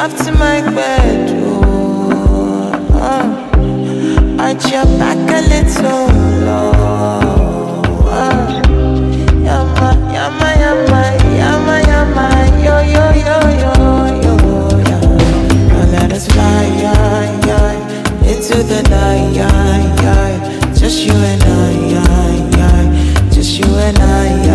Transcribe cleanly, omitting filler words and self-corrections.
love to my bedroom. Arch your back a little lower. Yama, yama, yama, yama, yama, yo, yo, yo, yo, yo, yeah. Now let us fly, into the night, just you and I, just you and I.